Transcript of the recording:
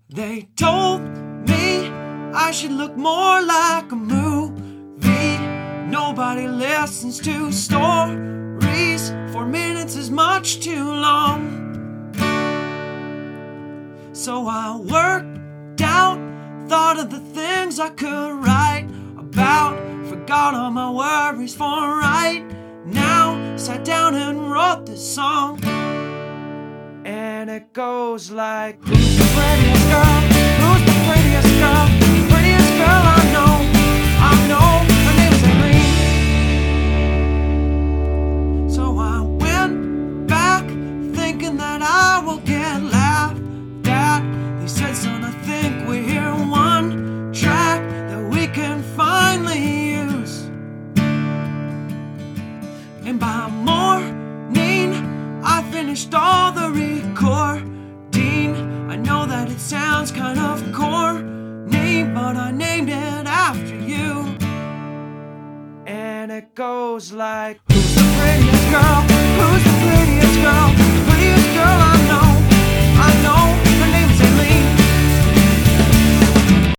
They told me I should look more like a movie. Nobody listens to stories. 4 minutes is much too long. So I worked out, thought of the things I could write about, forgot all my worries for right now, sat down and wrote this song. And it goes like, who's the prettiest girl? Who's the prettiest girl? Prettiest girl I know, her name's Aileen. So I went back thinking that I will get laughed at. They said, son, I think we're here one track that we can finally use. And by morning I finished all the recording. I know that it sounds kind of corny, but I named it after you. And it goes like, who's the prettiest girl? Who's the prettiest girl?